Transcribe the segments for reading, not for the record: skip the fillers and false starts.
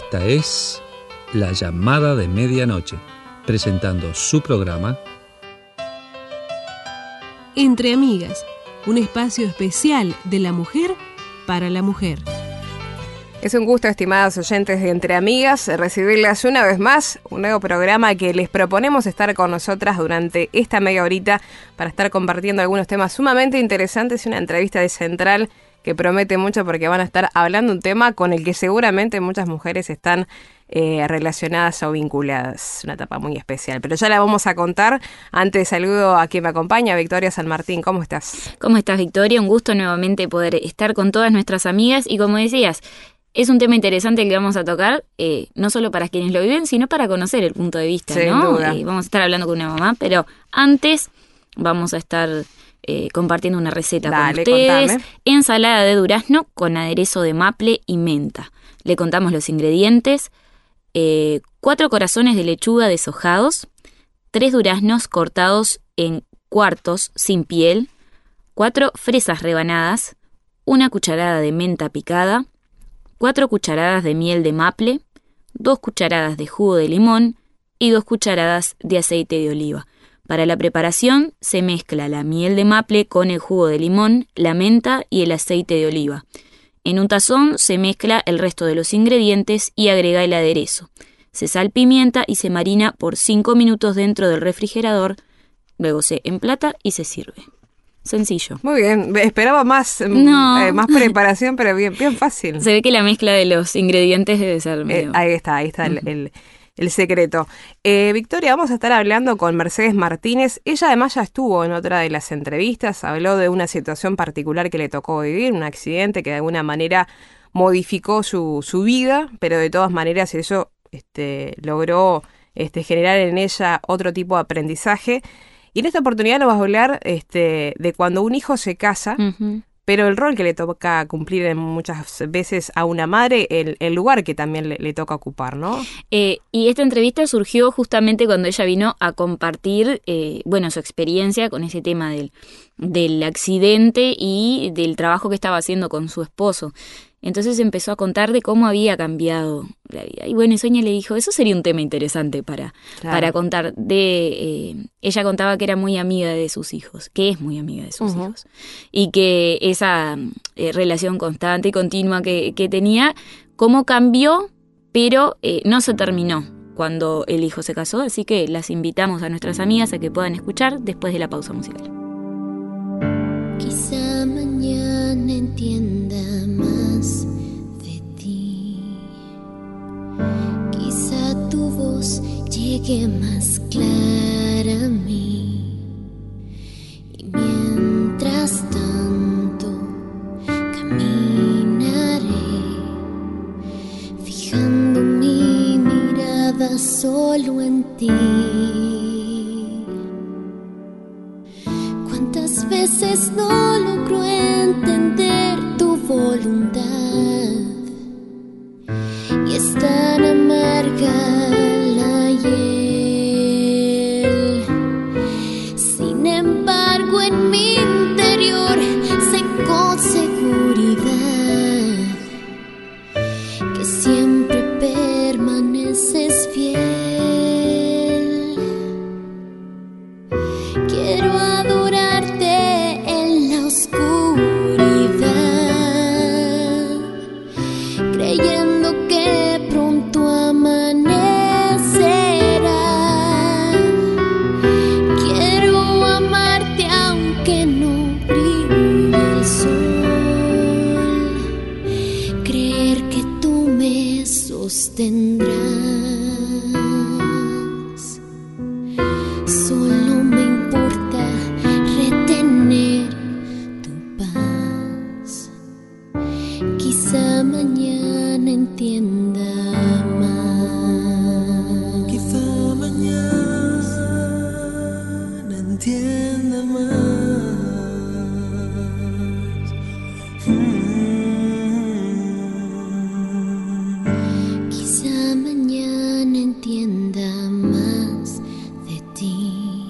Esta es La Llamada de Medianoche, presentando su programa Entre Amigas, un espacio especial de la mujer para la mujer. Es un gusto, estimadas oyentes de Entre Amigas, recibirlas una vez más, un nuevo programa que les proponemos estar con nosotras durante esta media horita para estar compartiendo algunos temas sumamente interesantes y una entrevista de Central que promete mucho porque van a estar hablando un tema con el que seguramente muchas mujeres están relacionadas o vinculadas. Una etapa muy especial, pero ya la vamos a contar. Antes saludo a quien me acompaña, Victoria San Martín. ¿Cómo estás? ¿Cómo estás, Victoria? Un gusto nuevamente poder estar con todas nuestras amigas y como decías, es un tema interesante el que vamos a tocar, no solo para quienes lo viven, sino para conocer el punto de vista, sin ¿no? duda. Vamos a estar hablando con una mamá, pero antes vamos a estar compartiendo una receta con ustedes. Contame. Ensalada de durazno con aderezo de maple y menta. Le contamos los ingredientes: 4 corazones de lechuga deshojados, 3 duraznos cortados en cuartos sin piel, 4 fresas rebanadas, 1 cucharada de menta picada, 4 cucharadas de miel de maple, 2 cucharadas de jugo de limón y 2 cucharadas de aceite de oliva. Para la preparación se mezcla la miel de maple con el jugo de limón, la menta y el aceite de oliva. En un tazón se mezcla el resto de los ingredientes y agrega el aderezo. Se salpimienta y se marina por 5 minutos dentro del refrigerador. Luego se emplata y se sirve. Sencillo. Muy bien, esperaba más, No. más preparación, pero bien fácil. Se ve que la mezcla de los ingredientes debe ser medio... Ahí está el secreto. Victoria, vamos a estar hablando con Mercedes Martínez. Ella además ya estuvo en otra de las entrevistas, habló de una situación particular que le tocó vivir, un accidente que de alguna manera modificó su vida, pero de todas maneras eso logró generar en ella otro tipo de aprendizaje. Y en esta oportunidad nos vas a hablar de cuando un hijo se casa, Uh-huh. pero el rol que le toca cumplir muchas veces a una madre, el lugar que también le toca ocupar, ¿no? Y esta entrevista surgió justamente cuando ella vino a compartir su experiencia con ese tema del accidente y del trabajo que estaba haciendo con su esposo. Entonces empezó a contar de cómo había cambiado la vida. Y bueno, Sonia le dijo, eso sería un tema interesante para contar. Ella contaba que era muy amiga de sus hijos, que es muy amiga de sus Uh-huh. hijos. Y que esa relación constante y continua que tenía, cómo cambió, pero no se terminó cuando el hijo se casó. Así que las invitamos a nuestras amigas a que puedan escuchar después de la pausa musical. Quizá mañana entienda más de ti. Quizá tu voz llegue más clara a mí. Y mientras tanto caminaré, fijando mi mirada solo en ti. ¿Cuántas veces no logro entender tu voluntad? Y es tan amarga la hiel. Sin embargo, en mi interior sé con seguridad que siempre permaneces fiel. Quiero adorarte en la oscuridad, creyendo que pronto amanecerá. Quiero amarte aunque no brille el sol, creer que tú me sostendrás. Solo me importa retener tu paz. Quizá mañana entienda más. Quizá mañana entienda más. Quizá mañana entienda más de ti.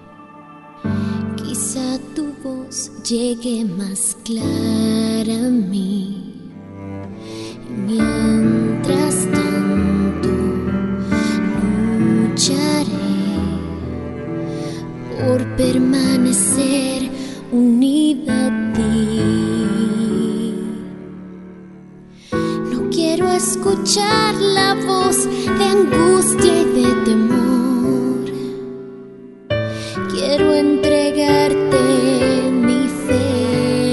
Quizá tu voz llegue más clara a mí. Y mientras tanto permanecer unida a ti. No quiero escuchar la voz de angustia y de temor. Quiero entregarte mi fe,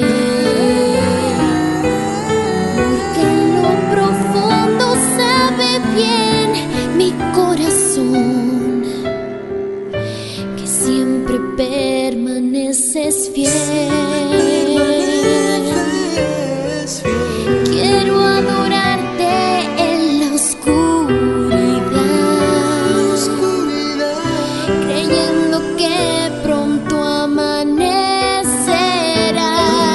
porque en lo profundo sabe bien mi corazón que siempre permaneces fiel. Quiero adorarte en la oscuridad, creyendo que pronto amanecerá.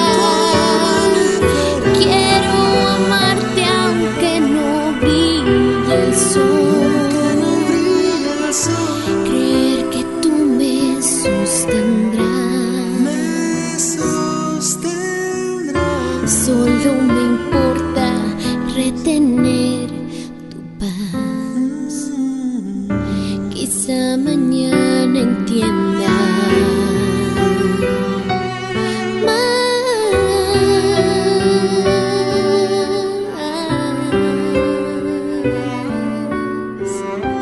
Quiero amarte aunque no brille el sol, creer que tú me sostendrás. Solo me importa retener tu paz. Quizá mañana entienda más.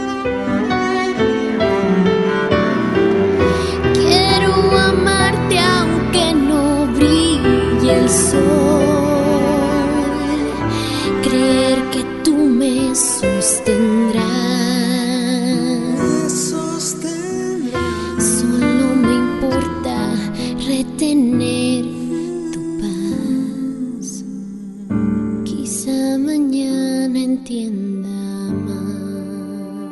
Quiero amarte aunque no brille el sol, creer que tú me sostendrás. Solo me importa retener tu paz. Quizá mañana entienda más.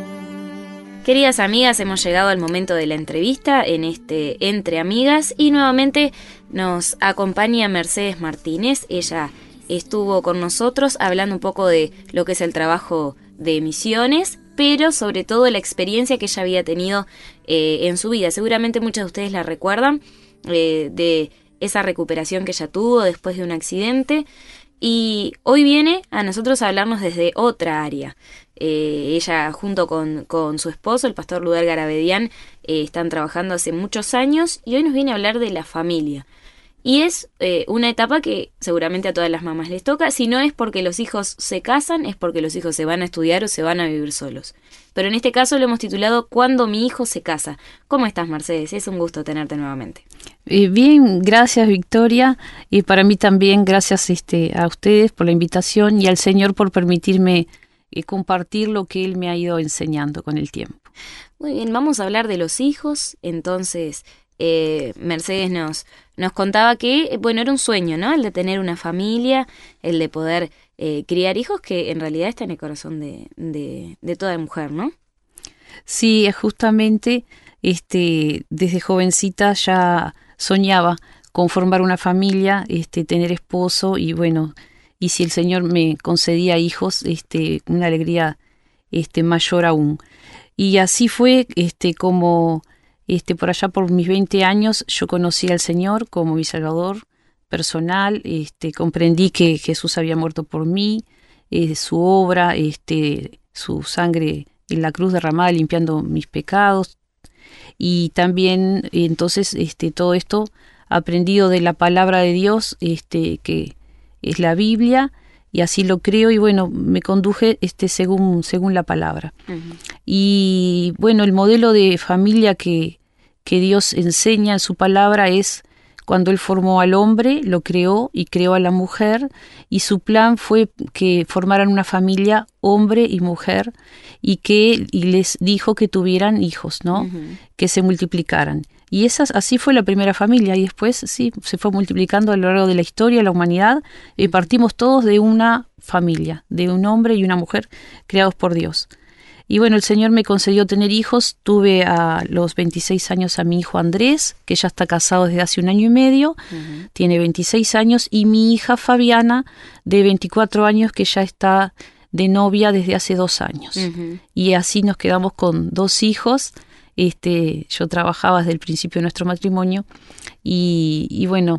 Queridas amigas, hemos llegado al momento de la entrevista en este Entre Amigas y nuevamente nos acompaña Mercedes Martínez. Ella estuvo con nosotros hablando un poco de lo que es el trabajo de misiones, pero sobre todo la experiencia que ella había tenido en su vida. Seguramente muchas de ustedes la recuerdan de esa recuperación que ella tuvo después de un accidente, y hoy viene a nosotros a hablarnos desde otra área. Ella junto con su esposo, el pastor Luder Garabedian, están trabajando hace muchos años y hoy nos viene a hablar de la familia. Y es una etapa que seguramente a todas las mamás les toca. Si no es porque los hijos se casan, es porque los hijos se van a estudiar o se van a vivir solos. Pero en este caso lo hemos titulado Cuando mi hijo se casa. ¿Cómo estás, Mercedes? Es un gusto tenerte nuevamente. Bien, gracias, Victoria. Y para mí también gracias a ustedes por la invitación y al Señor por permitirme compartir lo que Él me ha ido enseñando con el tiempo. Muy bien, vamos a hablar de los hijos. Entonces, Mercedes nos contaba que, bueno, era un sueño, ¿no? El de tener una familia, el de poder criar hijos, que en realidad está en el corazón de toda mujer, ¿no? Sí, justamente desde jovencita ya soñaba con formar una familia, tener esposo y bueno, y si el Señor me concedía hijos, una alegría mayor aún. Y así fue como por allá por mis 20 años yo conocí al Señor como mi Salvador personal, comprendí que Jesús había muerto por mí, su obra, su sangre en la cruz derramada limpiando mis pecados, y también entonces todo esto aprendido de la palabra de Dios, que es la Biblia, y así lo creo, y bueno, me conduje según la palabra. Uh-huh. Y bueno, el modelo de familia que Dios enseña en su palabra es cuando Él formó al hombre, lo creó y creó a la mujer, y su plan fue que formaran una familia, hombre y mujer, y les dijo que tuvieran hijos, ¿no? Uh-huh. Que se multiplicaran. Y así fue la primera familia, y después sí, se fue multiplicando a lo largo de la historia, de la humanidad, y partimos todos de una familia, de un hombre y una mujer creados por Dios. Y bueno, el Señor me concedió tener hijos. Tuve a los 26 años a mi hijo Andrés, que ya está casado desde hace 1 año y medio, uh-huh. Tiene 26 años, y mi hija Fabiana, de 24 años, que ya está de novia desde hace 2 años. Uh-huh. Y así nos quedamos con 2 hijos. Yo trabajaba desde el principio de nuestro matrimonio, y bueno,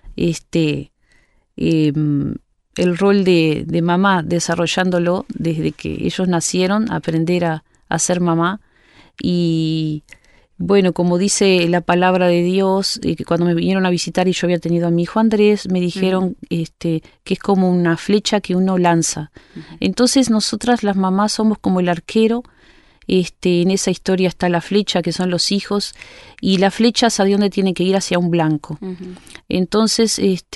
el rol de mamá, desarrollándolo desde que ellos nacieron, aprender a ser mamá y bueno, como dice la palabra de Dios, que cuando me vinieron a visitar y yo había tenido a mi hijo Andrés, me dijeron que es como una flecha que uno lanza. Entonces nosotras las mamás somos como el arquero. En esa historia está la flecha, que son los hijos, y la flecha hacia dónde tiene que ir, hacia un blanco. Entonces,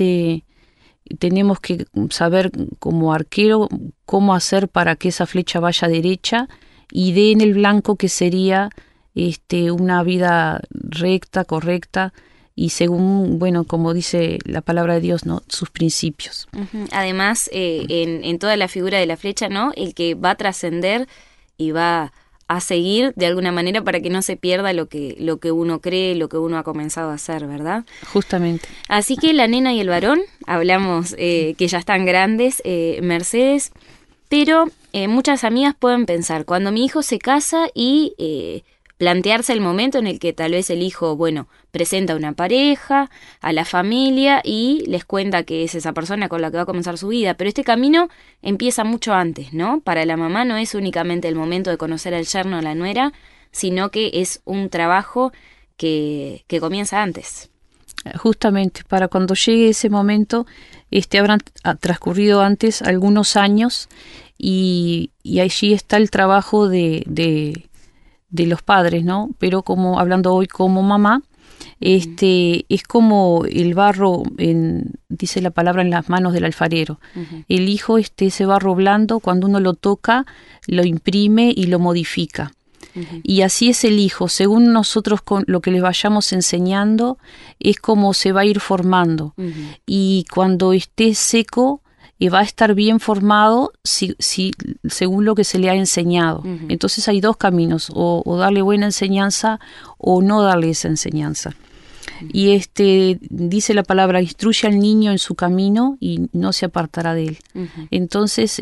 tenemos que saber como arquero cómo hacer para que esa flecha vaya derecha y dé en el blanco, que sería una vida recta, correcta, y según, bueno, como dice la palabra de Dios, ¿no? Sus principios. Además, en toda la figura de la flecha, ¿no? El que va a trascender y va a seguir de alguna manera para que no se pierda lo que uno cree, lo que uno ha comenzado a hacer, ¿verdad? Justamente. Así que la nena y el varón, hablamos que ya están grandes, Mercedes, pero muchas amigas pueden pensar, cuando mi hijo se casa y plantearse el momento en el que tal vez el hijo, bueno, presenta a una pareja, a la familia y les cuenta que es esa persona con la que va a comenzar su vida. Pero este camino empieza mucho antes, ¿no? Para la mamá no es únicamente el momento de conocer al yerno o la nuera, sino que es un trabajo que comienza antes. Justamente, para cuando llegue ese momento, habrán transcurrido antes algunos años y allí está el trabajo de los padres, ¿no? Pero como hablando hoy como mamá, es como el barro, dice la palabra, en las manos del alfarero. El hijo, ese barro blando, cuando uno lo toca, lo imprime y lo modifica. Y así es el hijo, según nosotros con lo que les vayamos enseñando, es como se va a ir formando. Y cuando esté seco, va a estar bien formado según lo que se le ha enseñado. Entonces hay dos caminos, o darle buena enseñanza o no darle esa enseñanza. Y dice la palabra, instruye al niño en su camino y no se apartará de él. Entonces,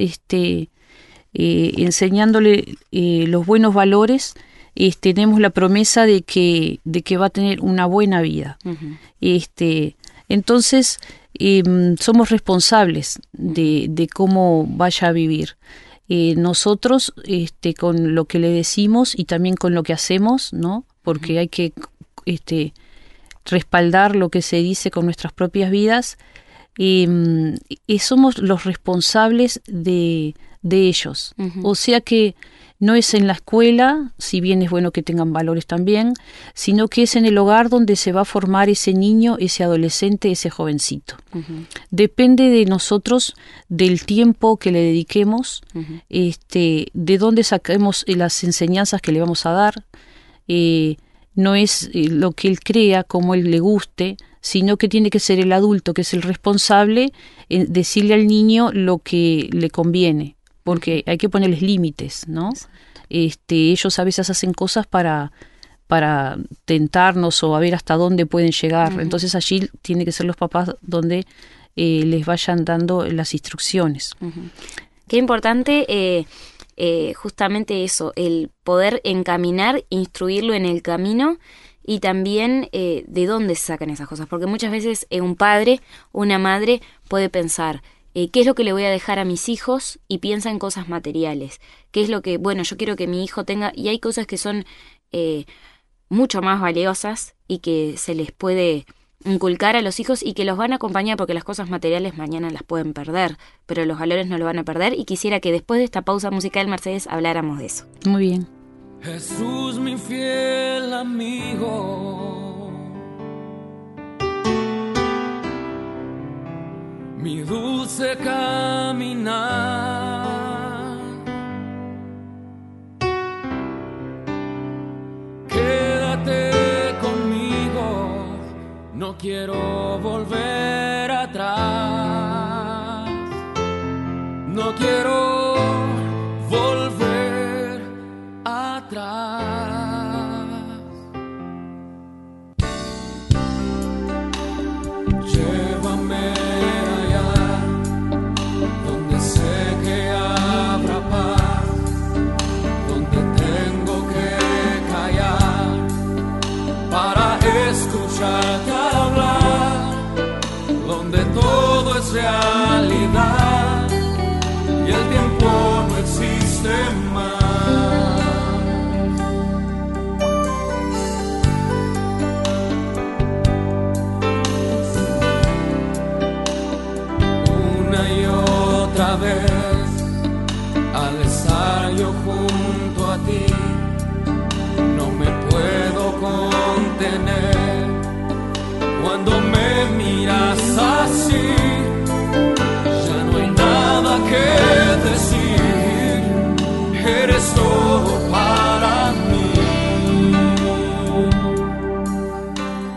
enseñándole los buenos valores, tenemos la promesa de que va a tener una buena vida. Entonces, somos responsables de cómo vaya a vivir. Nosotros, con lo que le decimos y también con lo que hacemos, ¿no? Porque hay que respaldar lo que se dice con nuestras propias vidas. Somos los responsables de ellos. O sea que no es en la escuela, si bien es bueno que tengan valores también, sino que es en el hogar donde se va a formar ese niño, ese adolescente, ese jovencito. Depende de nosotros, del tiempo que le dediquemos, de dónde saquemos las enseñanzas que le vamos a dar. No es lo que él crea, como él le guste, sino que tiene que ser el adulto, que es el responsable, decirle al niño lo que le conviene, porque hay que ponerles límites, ¿no? Ellos a veces hacen cosas para tentarnos o a ver hasta dónde pueden llegar. Entonces allí tiene que ser los papás donde les vayan dando las instrucciones. Qué importante justamente eso, el poder encaminar, instruirlo en el camino y también de dónde se sacan esas cosas. Porque muchas veces un padre, una madre puede pensar, ¿qué es lo que le voy a dejar a mis hijos? Y piensa en cosas materiales. ¿Qué es lo que, bueno, yo quiero que mi hijo tenga? Y hay cosas que son mucho más valiosas y que se les puede inculcar a los hijos y que los van a acompañar, porque las cosas materiales mañana las pueden perder, pero los valores no lo van a perder. Y quisiera que después de esta pausa musical, Mercedes, habláramos de eso. Muy bien. Jesús, mi fiel amigo, mi dulce caminar, quédate conmigo, no quiero volver atrás, no quiero volver atrás. Llévame allá donde sé que habrá paz, donde tengo que callar para escucharte hablar, donde todo es realidad y el tiempo no existe más.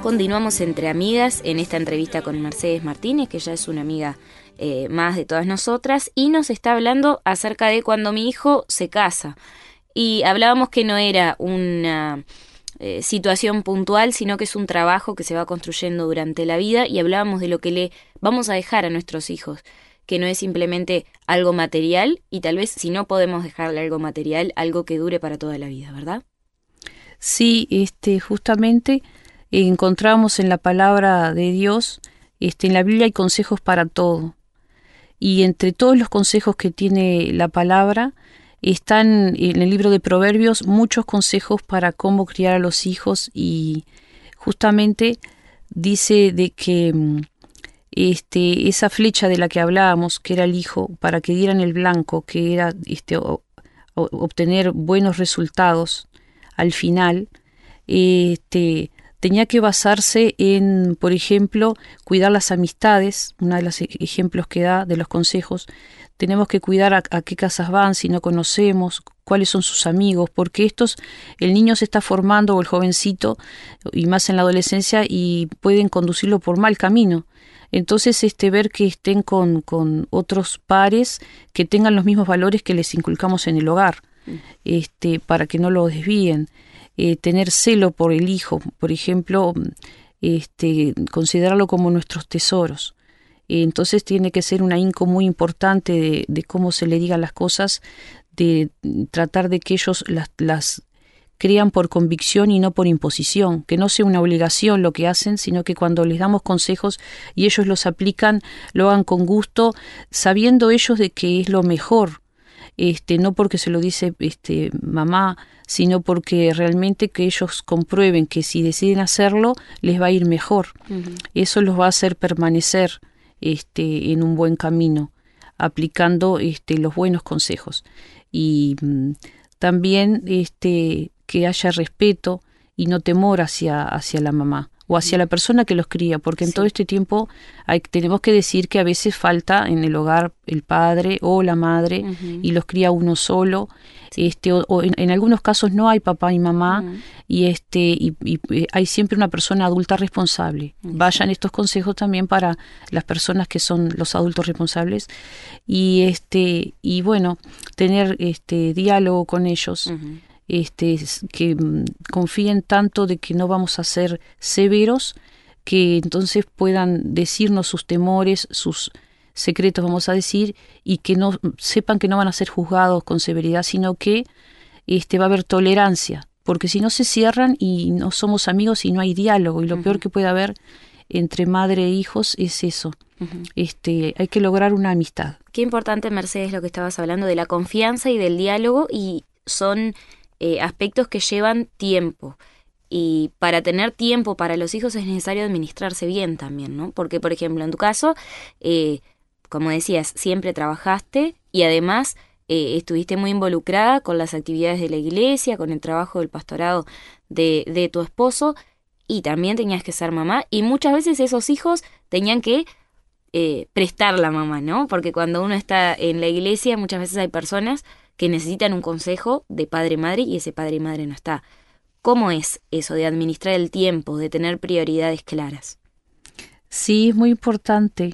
Continuamos entre amigas en esta entrevista con Mercedes Martínez, que ya es una amiga más de todas nosotras, y nos está hablando acerca de cuando mi hijo se casa. Y hablábamos que no era una situación puntual, sino que es un trabajo que se va construyendo durante la vida, y hablábamos de lo que le vamos a dejar a nuestros hijos, que no es simplemente algo material, y tal vez si no podemos dejarle algo material, algo que dure para toda la vida, ¿verdad? Sí, justamente encontramos en la palabra de Dios, en la Biblia hay consejos para todo. Y entre todos los consejos que tiene la palabra, están en el libro de Proverbios muchos consejos para cómo criar a los hijos, y justamente dice de que esa flecha de la que hablábamos, que era el hijo, para que dieran el blanco, que era obtener buenos resultados al final, tenía que basarse en, por ejemplo, cuidar las amistades. Uno de los ejemplos que da de los consejos: tenemos que cuidar a qué casas van si no conocemos, cuáles son sus amigos, porque el niño se está formando, o el jovencito, y más en la adolescencia, y pueden conducirlo por mal camino. Entonces, ver que estén con otros pares que tengan los mismos valores que les inculcamos en el hogar, para que no lo desvíen. Tener celo por el hijo, por ejemplo, considerarlo como nuestros tesoros. Entonces tiene que ser un ahínco muy importante de cómo se le digan las cosas, de tratar de que ellos las crean por convicción y no por imposición, que no sea una obligación lo que hacen, sino que cuando les damos consejos y ellos los aplican, lo hagan con gusto, sabiendo ellos de que es lo mejor. No porque se lo dice mamá, sino porque realmente que ellos comprueben que si deciden hacerlo, les va a ir mejor. Uh-huh. Eso los va a hacer permanecer en un buen camino, aplicando los buenos consejos. Y también que haya respeto y no temor hacia la mamá o hacia la persona que los cría, porque en todo este tiempo tenemos que decir que a veces falta en el hogar el padre o la madre, uh-huh, y los cría uno solo, o en algunos casos no hay papá y mamá, uh-huh, y hay siempre una persona adulta responsable. Uh-huh. Vayan estos consejos también para las personas que son los adultos responsables, y bueno, tener diálogo con ellos. Uh-huh. Que confíen tanto de que no vamos a ser severos, que entonces puedan decirnos sus temores, sus secretos, vamos a decir, y que no sepan que no van a ser juzgados con severidad, sino que va a haber tolerancia, porque si no se cierran y no somos amigos y no hay diálogo, y lo, uh-huh, peor que puede haber entre madre e hijos es eso. Uh-huh. Hay que lograr una amistad. Qué importante, Mercedes, lo que estabas hablando de la confianza y del diálogo, y son aspectos que llevan tiempo, y para tener tiempo para los hijos es necesario administrarse bien también, ¿no? Porque, por ejemplo, en tu caso, como decías, siempre trabajaste y además estuviste muy involucrada con las actividades de la iglesia, con el trabajo del pastorado de tu esposo, y también tenías que ser mamá, y muchas veces esos hijos tenían que prestar la mamá, ¿no? Porque cuando uno está en la iglesia, muchas veces hay personas que necesitan un consejo de padre y madre, y ese padre y madre no está. ¿Cómo es eso de administrar el tiempo, de tener prioridades claras? Sí, es muy importante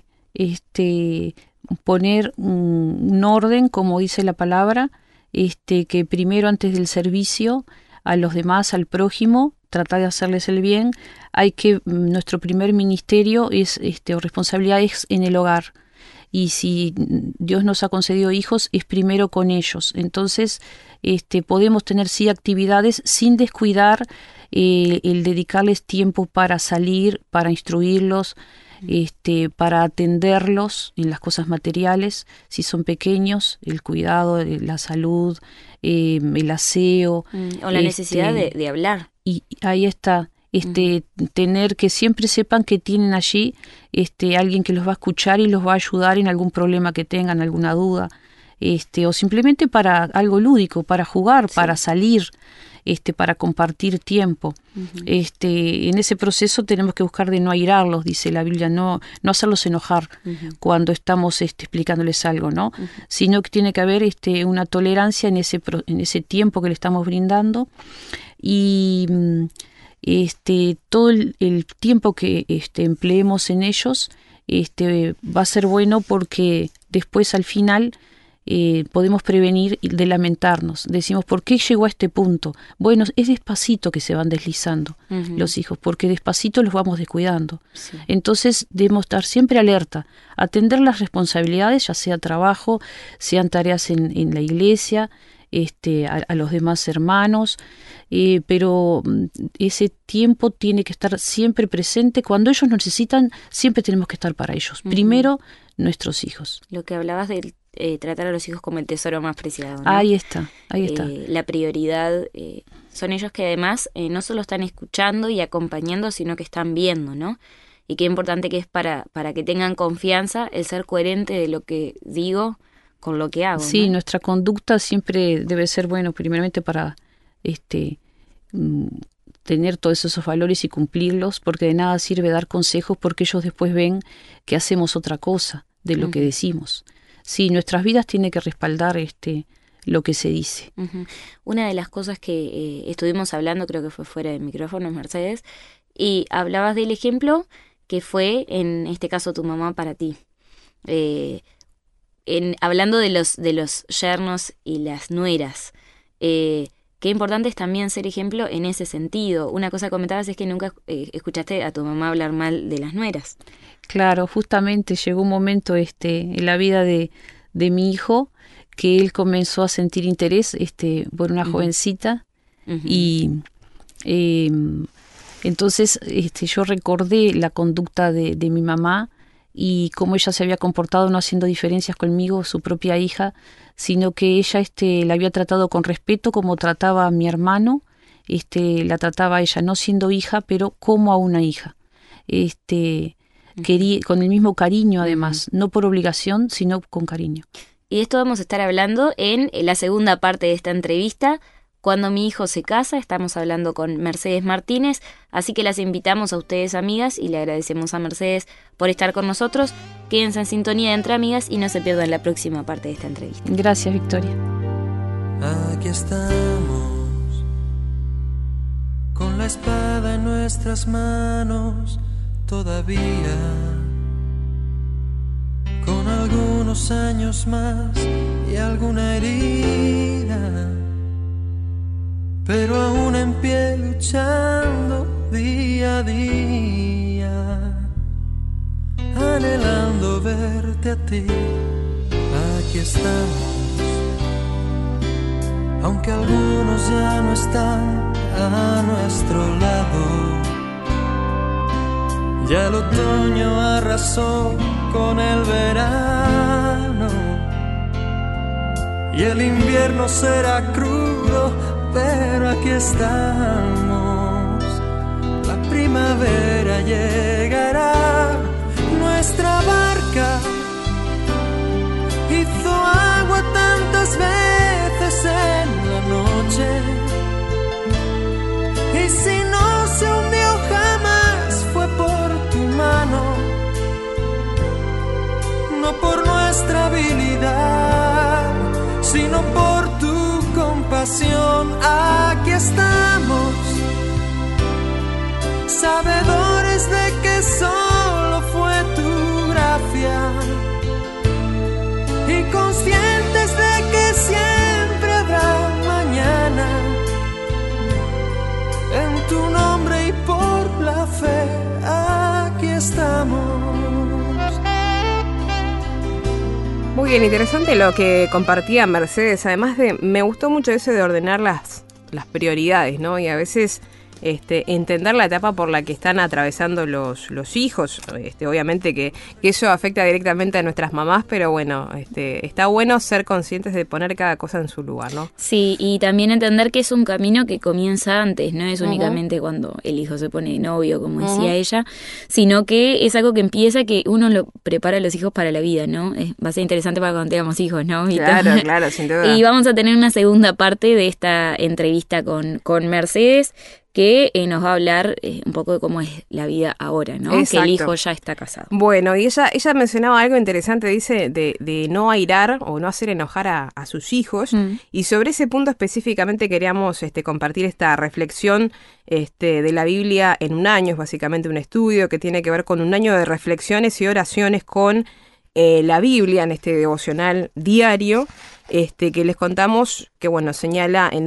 poner un orden, como dice la palabra, que primero, antes del servicio a los demás, al prójimo, tratar de hacerles el bien. Nuestro primer ministerio o responsabilidad es en el hogar. Y si Dios nos ha concedido hijos, es primero con ellos. Entonces, podemos tener sí actividades sin descuidar el dedicarles tiempo para salir, para instruirlos, para atenderlos en las cosas materiales, si son pequeños, el cuidado, la salud, el aseo. O la necesidad de hablar. Y ahí está. Tener que siempre sepan que tienen allí alguien que los va a escuchar y los va a ayudar en algún problema que tengan, alguna duda, o simplemente para algo lúdico, para jugar, sí, para salir, para compartir tiempo. Uh-huh. En ese proceso tenemos que buscar de no airarlos, dice la Biblia, no hacerlos enojar, uh-huh, cuando estamos explicándoles algo, ¿no? Uh-huh. Sino que tiene que haber una tolerancia en ese tiempo que le estamos brindando, y todo el tiempo que empleemos en ellos va a ser bueno, porque después al final podemos prevenir de lamentarnos. Decimos, ¿por qué llegó a este punto? Bueno, es despacito que se van deslizando los hijos, porque despacito los vamos descuidando. Sí. Entonces debemos estar siempre alerta, atender las responsabilidades, ya sea trabajo, sean tareas en la iglesia, a los demás hermanos, pero ese tiempo tiene que estar siempre presente. Cuando ellos nos necesitan, siempre tenemos que estar para ellos. Primero, nuestros hijos. Lo que hablabas de tratar a los hijos como el tesoro más preciado, ¿no? Ahí está. La prioridad son ellos, que además no solo están escuchando y acompañando, sino que están viendo, ¿no? Y qué importante que es para que tengan confianza el ser coherente de lo que digo con lo que hago. Sí, ¿no? Nuestra conducta siempre debe ser, primeramente para tener todos esos valores y cumplirlos, porque de nada sirve dar consejos, porque ellos después ven que hacemos otra cosa de lo que decimos. Sí, nuestras vidas tienen que respaldar lo que se dice. Una de las cosas que estuvimos hablando, creo que fue fuera de micrófono, Mercedes, y hablabas del ejemplo que fue, en este caso, tu mamá para ti. Hablando de los yernos y las nueras, qué importante es también ser ejemplo en ese sentido. Una cosa que comentabas es que nunca escuchaste a tu mamá hablar mal de las nueras. Claro, justamente llegó un momento en la vida de mi hijo que él comenzó a sentir interés por una jovencita, y entonces yo recordé la conducta de mi mamá y cómo ella se había comportado, no haciendo diferencias conmigo, su propia hija, sino que ella la había tratado con respeto, como trataba a mi hermano, la trataba a ella no siendo hija, pero como a una hija. Quería, con el mismo cariño, además, no por obligación, sino con cariño. Y de esto vamos a estar hablando en la segunda parte de esta entrevista. Cuando mi hijo se casa, estamos hablando con Mercedes Martínez, así que las invitamos a ustedes, amigas, y le agradecemos a Mercedes por estar con nosotros. Quédense en sintonía de Entre Amigas y no se pierdan la próxima parte de esta entrevista. Gracias, Victoria. Aquí estamos, con la espada en nuestras manos, todavía, con algunos años más y alguna herida, pero aún en pie, luchando día a día, anhelando verte a ti. Aquí estamos, aunque algunos ya no están a nuestro lado. Ya el otoño arrasó con el verano y el invierno será crudo, pero aquí estamos. La primavera llegará, nuestra barca hizo agua tantas veces en la noche, y si no se hundió jamás fue por tu mano, no por nuestra habilidad, sino por tu compasión. Aquí estamos, sabedores de que solo fue tu gracia y conscientes de que siempre habrá mañana. En tu nombre y por la fe, aquí estamos. Muy bien, interesante lo que compartía Mercedes. Además me gustó mucho eso de ordenar las prioridades, ¿no? Y a veces entender la etapa por la que están atravesando los hijos. Obviamente que eso afecta directamente a nuestras mamás, pero bueno, está bueno ser conscientes de poner cada cosa en su lugar, ¿no? Sí, y también entender que es un camino que comienza antes, no es únicamente cuando el hijo se pone de novio, como decía ella, sino que es algo que empieza, que uno lo prepara a los hijos para la vida, ¿no? Va a ser interesante para cuando tengamos hijos, ¿no? Claro, sin duda. Y vamos a tener una segunda parte de esta entrevista con Mercedes. que nos va a hablar un poco de cómo es la vida ahora, ¿no? Exacto. Que el hijo ya está casado. Bueno, y ella mencionaba algo interesante, dice, de no airar o no hacer enojar a sus hijos. Y sobre ese punto específicamente queríamos compartir esta reflexión de la Biblia en un año. Es básicamente un estudio que tiene que ver con un año de reflexiones y oraciones con la Biblia en este devocional diario que les contamos, que bueno, señala en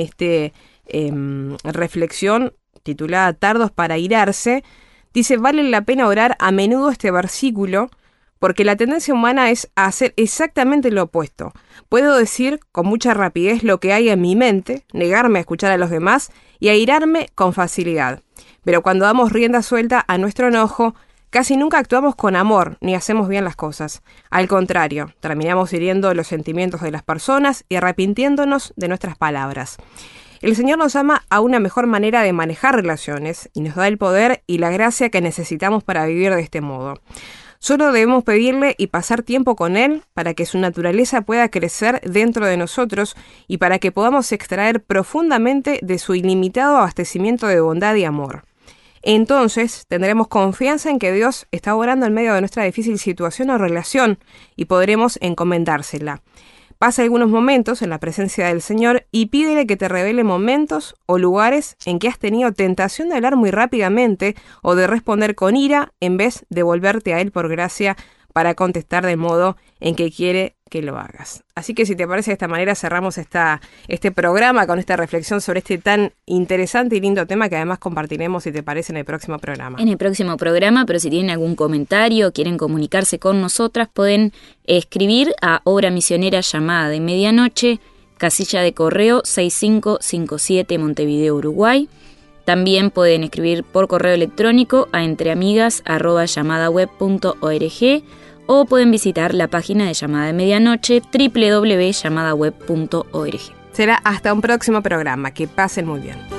reflexión titulada Tardos para airarse. Dice, vale la pena orar a menudo este versículo porque la tendencia humana es a hacer exactamente lo opuesto. Puedo decir con mucha rapidez lo que hay en mi mente, negarme a escuchar a los demás y airarme con facilidad. Pero cuando damos rienda suelta a nuestro enojo, casi nunca actuamos con amor ni hacemos bien las cosas. Al contrario, terminamos hiriendo los sentimientos de las personas y arrepintiéndonos de nuestras palabras. El Señor nos llama a una mejor manera de manejar relaciones y nos da el poder y la gracia que necesitamos para vivir de este modo. Solo debemos pedirle y pasar tiempo con Él para que su naturaleza pueda crecer dentro de nosotros y para que podamos extraer profundamente de su ilimitado abastecimiento de bondad y amor. Entonces tendremos confianza en que Dios está obrando en medio de nuestra difícil situación o relación y podremos encomendársela. Pasa algunos momentos en la presencia del Señor y pídele que te revele momentos o lugares en que has tenido tentación de hablar muy rápidamente o de responder con ira en vez de volverte a Él por gracia para contestar del modo en que quiere que lo hagas. Así que si te parece de esta manera cerramos este programa con esta reflexión sobre este tan interesante y lindo tema que además compartiremos, si te parece, en el próximo programa. En el próximo programa, pero si tienen algún comentario o quieren comunicarse con nosotras, pueden escribir a Obra Misionera Llamada de Medianoche, casilla de correo 6557 Montevideo, Uruguay. También pueden escribir por correo electrónico a entreamigas@llamadaweb.org o pueden visitar la página de Llamada de Medianoche www.llamadaweb.org. Será hasta un próximo programa. Que pasen muy bien.